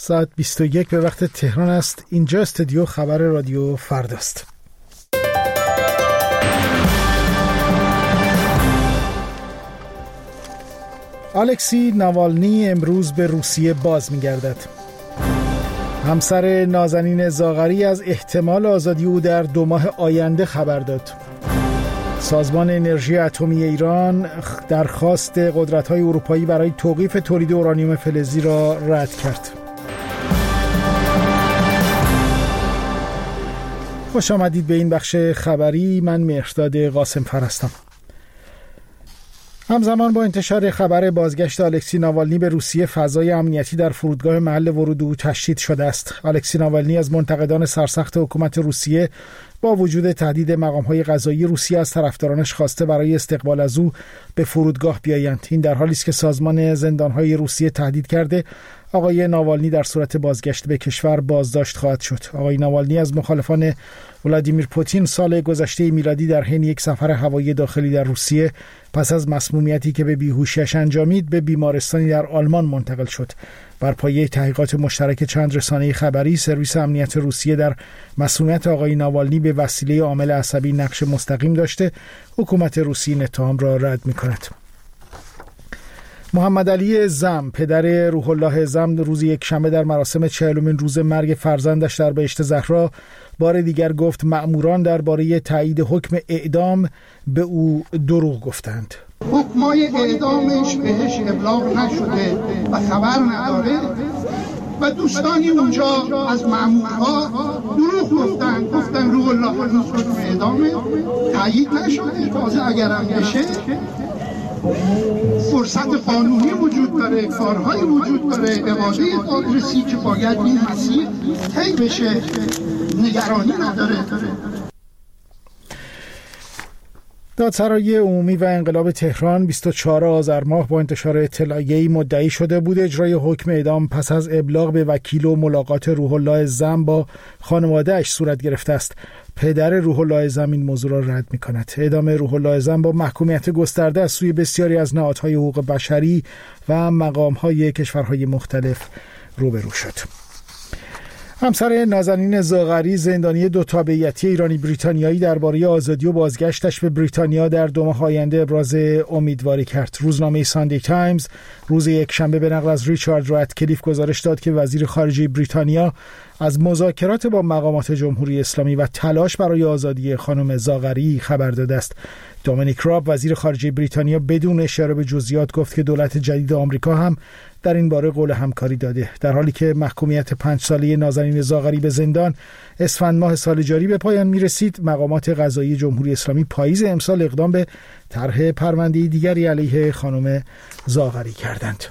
ساعت 21 به وقت تهران است. اینجا استودیو خبر رادیو فرداست. الکسی ناوالنی امروز به روسیه باز می‌گردد. همسر نازنین زاغری از احتمال آزادی او در 2 ماه آینده خبر داد. سازمان انرژی اتمی ایران درخواست قدرت‌های اروپایی برای توقیف تولید اورانیوم فلزی را رد کرد. خوش آمدید به این بخش خبری. من مهرداد قاسم‌فر هستم. همزمان با انتشار خبر بازگشت الکسی ناوالنی به روسیه، فضای امنیتی در فرودگاه محل ورود او تشدید شده است. الکسی ناوالنی از منتقدان سرسخت حکومت روسیه با وجود تهدید مقام‌های قضایی روسیه از طرفدارانش خواسته برای استقبال از او به فرودگاه بیایند. این در حالی است که سازمان زندان‌های روسیه تهدید کرده آقای ناوالنی در صورت بازگشت به کشور بازداشت خواهد شد. آقای ناوالنی از مخالفان ولادیمیر پوتین سال گذشته میلادی در حین یک سفر هوایی داخلی در روسیه پس از مسمومیتی که به بیهوشیش انجامید به بیمارستانی در آلمان منتقل شد. بر پایه تحقیقات مشترک چند رسانه خبری، سرویس امنیت روسیه در مسمومیت آقای ناوالنی به وسیله عامل عصبی نقش مستقیم داشته. حکومت روسیه این اتهام را رد می‌کند. محمد علی زم، پدر روح الله زم، روز یکشنبه در مراسم 40مین روز مرگ فرزندش در بهشت زهرا بار دیگر گفت مأموران درباره تایید حکم اعدام به او دروغ گفتند. حکمای اعدامش بهش ابلاغ نشده و خبر نداره و دوستانی اونجا از مأمورها دروغ گفتن روح الله روز حکم اعدامه تایید نشده. تازه اگرم بشه فرصت قانونی وجود داره، کارهایی وجود داره، اقاده دادرسی که باید این مسیر طی بشه، نگرانی نداره. دادسرای عمومی و انقلاب تهران 24 آذر ماه با انتشار اطلاعیه‌ای مدعی شده بود اجرای حکم اعدام پس از ابلاغ به وکیل و ملاقات روح الله زم با خانواده‌اش صورت گرفته است. پدر روح الله زم این موضوع را رد می‌کند. اعدام روح الله زم با محکومیت گسترده از سوی بسیاری از نهادهای حقوق بشری و مقام‌های کشورهای مختلف روبرو شد. همسر نازنین زاغری، زندانی 2 تابعیتی ایرانی بریتانیایی، درباره آزادی و بازگشتش به بریتانیا در 2 ماه آینده ابراز امیدواری کرد. روزنامه ساندی تایمز روز یکشنبه به نقل از ریچارد رادکلیف گزارش داد که وزیر خارجه بریتانیا از مذاکرات با مقامات جمهوری اسلامی و تلاش برای آزادی خانم زاغری خبر داده است. دومینیک راب، وزیر خارجه بریتانیا، بدون اشاره به جزئیات گفت که دولت جدید آمریکا هم در این باره قول همکاری داده. در حالی که محکومیت 5 ساله نازنین زاغری به زندان اسفند ماه سال جاری به پایان می‌رسید، مقامات قضایی جمهوری اسلامی پاییز امسال اقدام به طرح پرونده دیگری علیه خانم زاغری کردند.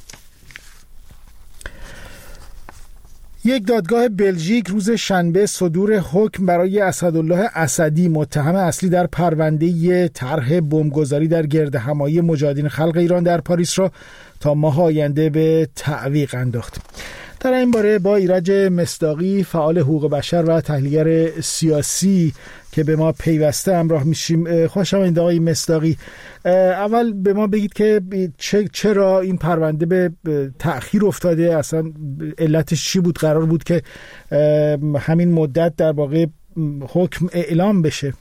یک دادگاه بلژیک روز شنبه صدور حکم برای اسدالله اسدی، متهم اصلی در پرونده طرح بمبگذاری در گردهمایی مجاهدین خلق ایران در پاریس را تا ماه آینده به تعویق انداخت. در این باره با ایرج مصداقی، فعال حقوق بشر و تحلیلگر سیاسی که به ما پیوسته همراه میشیم. خوش آمدید آقای مصداقی. اول به ما بگید که چرا این پرونده به تأخیر افتاده، اصلا علتش چی بود؟ قرار بود که همین مدت در واقع حکم اعلام بشه.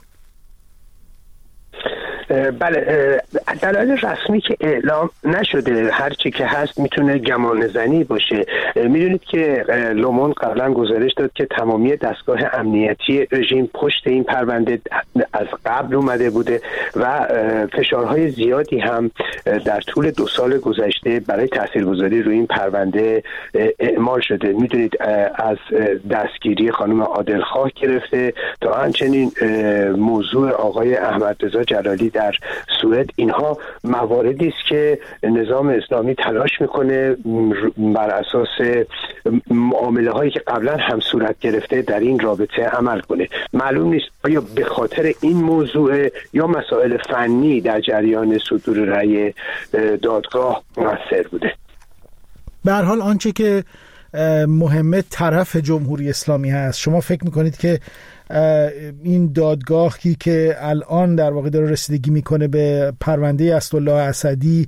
بله، دلایل رسمی که اعلام نشده، هرچی که هست میتونه گمان زنی باشه. میدونید که لومون قبلا گزارش داد که تمامی دستگاه امنیتی رژیم پشت این پرونده از قبل اومده بوده و فشارهای زیادی هم در طول 2 سال گذشته برای تاثیرگذاری روی این پرونده اعمال شده. میدونید از دستگیری خانم عادلخواه گرفته تا همچنین موضوع آقای احمدرضا جلالی در سوئد، اینها مواردی است که نظام اسلامی تلاش میکنه بر اساس معامله هایی که قبلا هم صورت گرفته در این رابطه عمل کنه. معلوم نیست آیا به خاطر این موضوع یا مسائل فنی در جریان صدور رأی دادگاه مؤثر بوده. به هر حال آنچه که مهمه طرف جمهوری اسلامی هست. شما فکر میکنید که این دادگاهی که الان در واقع داره رسیدگی میکنه به پرونده اسدالله اسدی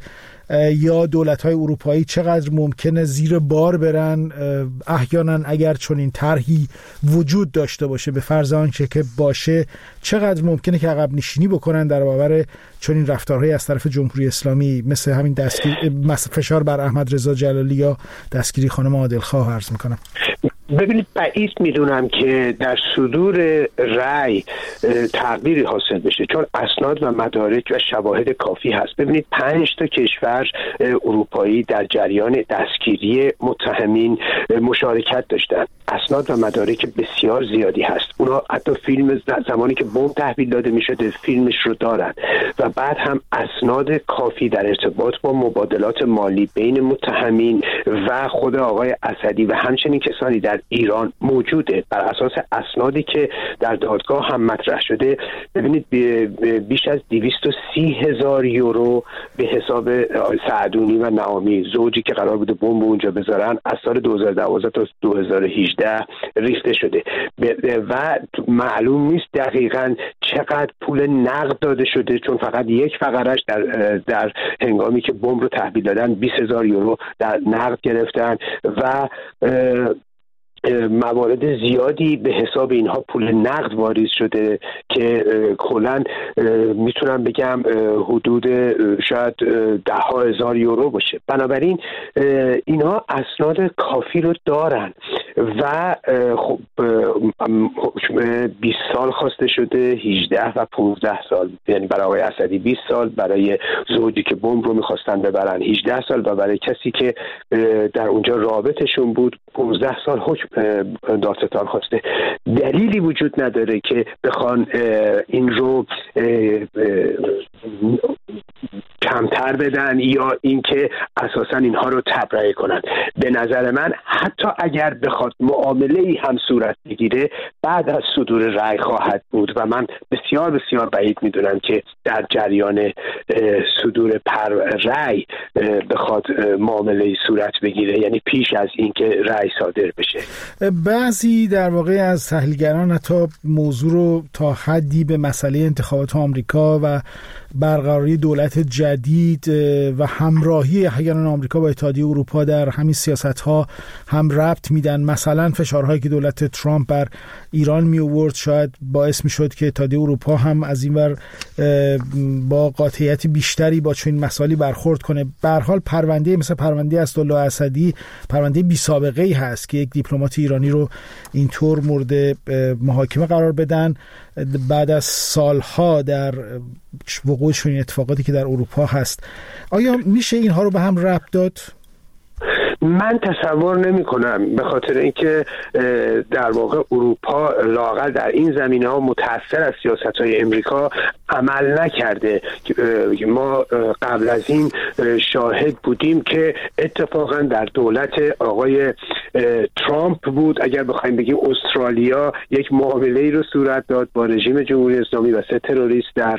یا دولت‌های اروپایی چقدر ممکنه زیر بار برن احیانا اگر چنین طرحی وجود داشته باشه، به فرض آنچه که باشه، چقدر ممکنه که عقب نشینی بکنن در برابر چنین رفتارهایی از طرف جمهوری اسلامی، مثل همین فشار بر احمد رضا جلالی یا دستگیری خانم عادلخواه عرض میکنم. ببینید بعید میدونم که در صدور رأی تغییری حاصل بشه، چون اسناد و مدارک و شواهد کافی هست. ببینید 5 تا کشور اروپایی در جریان دستگیری متهمین مشارکت داشتن. اسناد و مدارک بسیار زیادی هست. اونا حتی فیلم زمانی که بمب تحویل داده میشده فیلمش رو دارن و بعد هم اسناد کافی در ارتباط با مبادلات مالی بین متهمین و خود آقای اسدی و همچنین کسانی در ایران موجوده. بر اساس اسنادی که در دادگاه هم مطرح شده، ببینید بیش از 230,000 یورو به حساب سعدونی و نعامی، زوجی که قرار بوده بمب اونجا بذارن، از سال 2012 تا 2018 ریخته شده و معلوم نیست دقیقاً چقدر پول نقد داده شده، چون فقط یک فقرش در هنگامی که بمب رو تحویل دادن 20,000 یورو در نقد گرفتن و موارد زیادی به حساب اینها پول نقد واریز شده که کلاً میتونم بگم حدود شاید 10,000 یورو باشه. بنابراین اینها اسناد کافی رو دارن و خب 20 سال خواسته شده، 18 و 15 سال، یعنی برای آقای اسدی 20 سال، برای زوجی که بمب رو میخواستن ببرن 18 سال و برای کسی که در اونجا رابطشون بود 15 سال حکم دادستان خواسته. دلیلی وجود نداره که بخوان این رو کمتر بدن یا اینکه اساسا اینها رو تبرئه کنن. به نظر من حتی اگر بخواد معامله ای هم صورت بگیره بعد از صدور رأی خواهد بود و من بسیار بسیار بعید میدونم که در جریان صدور رأی بخواد معامله ای صورت بگیره، یعنی پیش از اینکه رأی صادر بشه. بعضی در واقع از تحلیلگران حتی موضوع رو تا حدی به مسئله انتخابات آمریکا و برقراری دولت جدید و همراهی احیانا آمریکا با اتحادیه اروپا در همین سیاست‌ها هم ربط میدن. مثلا فشارهایی که دولت ترامپ بر ایران می آورد شاید باعث میشد که اتحادیه اروپا هم از این ور با قاطعیت بیشتری با چنین مسائلی برخورد کنه. به هر حال پرونده مثل پرونده اسدالله اسدی پرونده بی سابقه ای هست که یک دیپلمات ایرانی رو اینطور مورد محاکمه قرار بدن بعد از سالها در وقوع چنین اتفاقاتی که در اروپا هست. آیا میشه اینها رو به هم ربط داد؟ من تصور نمی کنم، به خاطر اینکه در واقع اروپا لااقل در این زمینه‌ها متأثر از سیاست‌های امریکا عمل نکرده. ما قبل از این شاهد بودیم که اتفاقا در دولت آقای ترامپ بود، اگر بخوایم بگیم استرالیا یک معامله‌ای رو صورت داد با رژیم جمهوری اسلامی و 3 تروریست در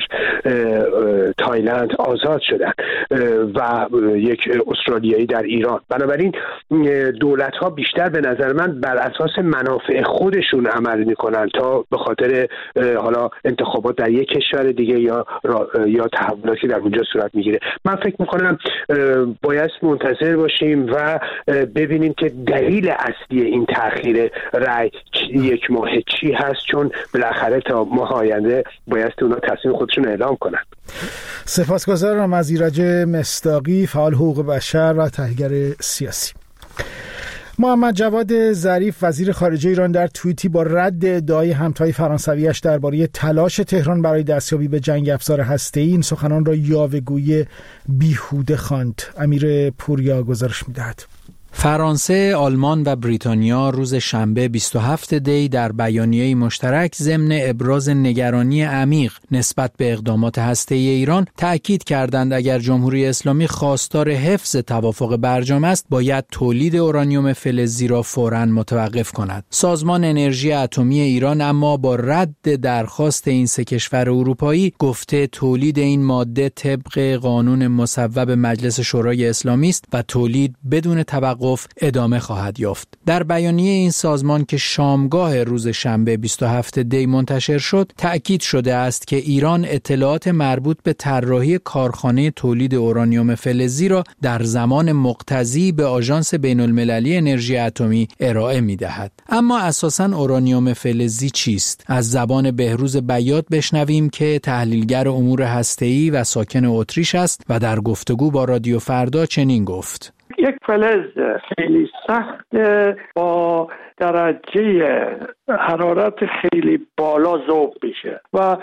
تایلند آزاد شدن و یک استرالیایی در ایران. بنابراین دولت‌ها بیشتر به نظر من بر اساس منافع خودشون عمل می‌کنن تا به خاطر حالا انتخابات در یک کشور دیگه یا تحولاتی در اونجا صورت میگیره. من فکر می‌کنم باید منتظر باشیم و ببینیم که دلیل اصلی این تأخیر رأی یک ماه چی هست، چون بالاخره تا ماه آینده باید اونا تصمیم خودشون اعلام کنن. سپاسگزارم از ایرج مصداقی، فعال حقوق بشر و تحلیلگر سیاسی. محمد جواد ظریف وزیر خارجه ایران در توییتی با رد ادعای همتای فرانسویش درباره تلاش تهران برای دستیابی به جنگ افزار هسته‌ای این سخنان را یاوه‌گویی بیهوده خواند. امیر پوریا گزارش می‌دهد. فرانسه، آلمان و بریتانیا روز شنبه 27 دی در بیانیه‌ای مشترک ضمن ابراز نگرانی عمیق نسبت به اقدامات هسته‌ای ایران تأکید کردند اگر جمهوری اسلامی خواستار حفظ توافق برجام است، باید تولید اورانیوم فلزی را فوراً متوقف کند. سازمان انرژی اتمی ایران اما با رد درخواست این 3 کشور اروپایی گفته تولید این ماده طبق قانون مصوب مجلس شورای اسلامی است و تولید بدون توقف توقف ادامه خواهد یافت. در بیانیه این سازمان که شامگاه روز شنبه 27 دی منتشر شد، تأکید شده است که ایران اطلاعات مربوط به طراحی کارخانه تولید اورانیوم فلزی را در زمان مقتضی به آژانس بین‌المللی انرژی اتمی ارائه می‌دهد. اما اساساً اورانیوم فلزی چیست؟ از زبان بهروز بیات بشنویم که تحلیلگر امور هسته‌ای و ساکن اتریش است و در گفتگو با رادیو فردا چنین گفت: یک فلز خیلی سخت با درجه حرارت خیلی بالا ذوب میشه و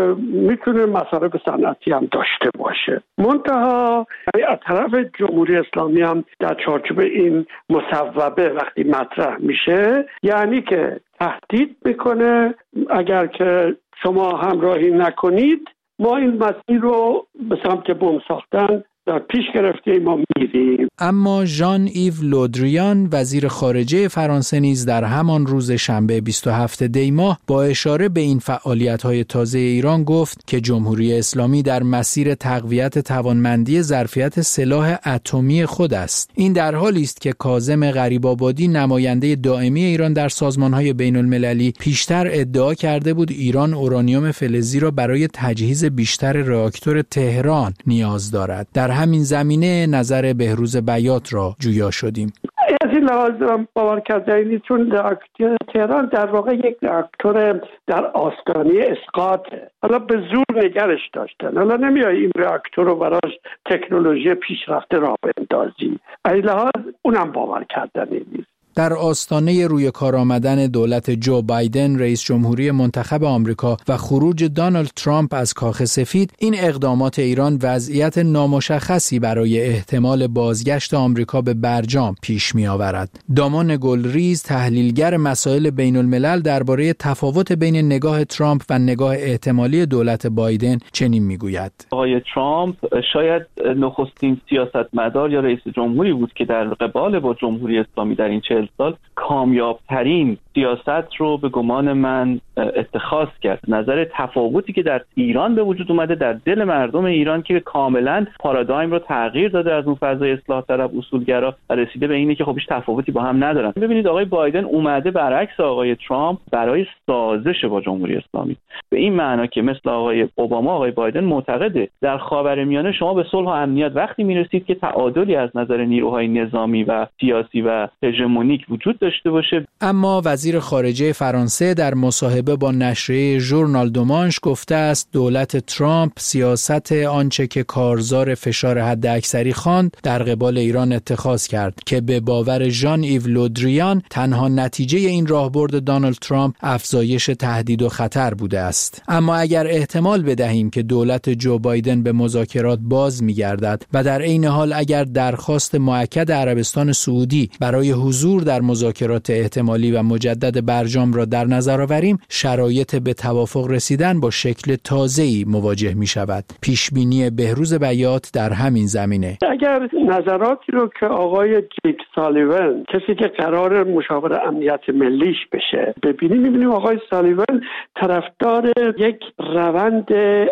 میتونه مصارف صنعتی هم داشته باشه. منتها از طرف جمهوری اسلامی هم در چارچوب این مصوبه وقتی مطرح میشه، یعنی که تهدید میکنه اگر که شما همراهی نکنید ما این مسیر رو به سمت بمب ساختن در پیش گرفته ما میریم. اما ژان ایو لودریان وزیر خارجه فرانسه نیز در همان روز شنبه 27 دی ماه با اشاره به این فعالیت‌های تازه ایران گفت که جمهوری اسلامی در مسیر تقویت توانمندی ظرفیت سلاح اتمی خود است. این در حالی است که کاظم غریب‌آبادی نماینده دائمی ایران در سازمان‌های بین‌المللی پیشتر ادعا کرده بود ایران اورانیوم فلزی را برای تجهیز بیشتر راکتور تهران نیاز دارد. در همین زمینه نظر بهروز بیات را جویا شدیم. از این لحاظ باور کردنی، چون راکتور تهران در واقع یک راکتور در آستانه اسقاطه. حالا به زور نگرش داشتن، حالا نمیای این راکتور رو براش تکنولوژی پیشرفته راه بندازی. از این لحاظ اونم باور کردنی نیست. در آستانه روی کار آمدن دولت جو بایدن رئیس جمهوری منتخب آمریکا و خروج دونالد ترامپ از کاخ سفید، این اقدامات ایران وضعیت نامشخصی برای احتمال بازگشت آمریکا به برجام پیش می آورد. دامان گلریز تحلیلگر مسائل بین الملل درباره تفاوت بین نگاه ترامپ و نگاه احتمالی دولت بایدن چنین می گوید: آقای ترامپ شاید نخستین سیاستمدار یا رئیس جمهوری بود که در قبال با جمهوری اسلامی در این 40 سال کامیابترین سیاست رو به گمان من اتخاذ کرد. نظر تفاوتی که در ایران به وجود اومده در دل مردم ایران که کاملا پارادایم رو تغییر داده از اون فضای اصلاح طلب اصولگرا و رسیده به اینه که خب هیچ تفاوتی با هم ندارن. ببینید آقای بایدن اومده برعکس آقای ترامپ برای سازش با جمهوری اسلامی، به این معنا که مثل آقای اوباما آقای بایدن معتقده در خاورمیانه شما به صلح و امنیت وقتی میرسید که تعادلی از نظر نیروهای نظامی و سیاسی و هژمونیک وجود داشته باشه. اما وزیر خارجه فرانسه در مصاحبه با نشریه ژورنال دو مانش گفته است دولت ترامپ سیاست آنچه که کارزار فشار حداکثری خواند در قبال ایران اتخاذ کرد که به باور ژان ایو لودریان تنها نتیجه این راهبرد دونالد ترامپ افزایش تهدید و خطر بوده است. اما اگر احتمال بدهیم که دولت جو بایدن به مذاکرات باز می‌گردد و در عین حال اگر درخواست مؤکد عربستان سعودی برای حضور در مذاکرات احتمالی و مجدد برجام را در نظر آوریم، شرایط به توافق رسیدن با شکل تازه‌ای مواجه می شود. پیشبینی بهروز بیات در همین زمینه: اگر نظراتی رو که آقای جیک سالیون، کسی که قرار مشاور امنیت ملیش بشه، ببینیم آقای سالیون طرفدار یک روند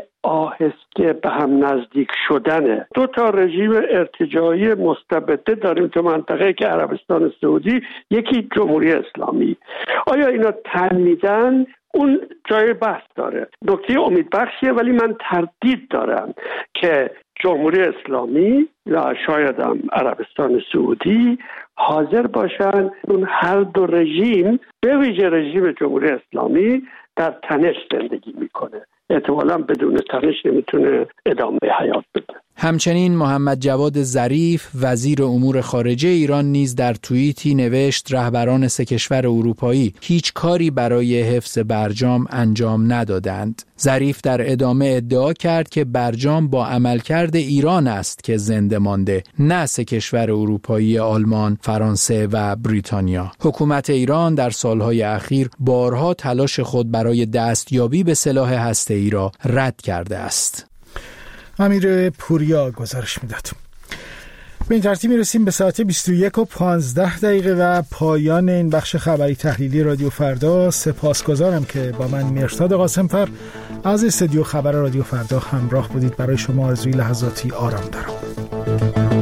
آهسته به هم نزدیک شدنه. دو تا رژیم ارتجاعی مستبده داریم تو منطقه که عربستان سعودی، یکی جمهوری اسلامی. آیا اینا تن میدن؟ اون جای بحث داره. نکته امیدبخشیه، ولی من تردید دارم که جمهوری اسلامی و شاید هم عربستان سعودی حاضر باشن اون هر دو رژیم، به ویژه رژیم جمهوری اسلامی، در تنش زندگی میکنه. احتمالاً بدون تنش نمیتونه ادامه حیات بده. همچنین محمد جواد ظریف وزیر امور خارجه ایران نیز در توییتی نوشت رهبران سه کشور اروپایی هیچ کاری برای حفظ برجام انجام ندادند. ظریف در ادامه ادعا کرد که برجام با عملکرد ایران است که زنده مانده، نه سه کشور اروپایی آلمان، فرانسه و بریتانیا. حکومت ایران در سالهای اخیر بارها تلاش خود برای دستیابی به سلاح هسته‌ای را رد کرده است. امیر پوریا گزارش میداد. به این ترتیب میرسیم به ساعت 21:15 و پایان این بخش خبری تحلیلی رادیو فردا. سپاسگزارم که با من مرتضی قاسمفر از استودیو خبر رادیو فردا همراه بودید. برای شما آرزوی لحظاتی آرام دارم.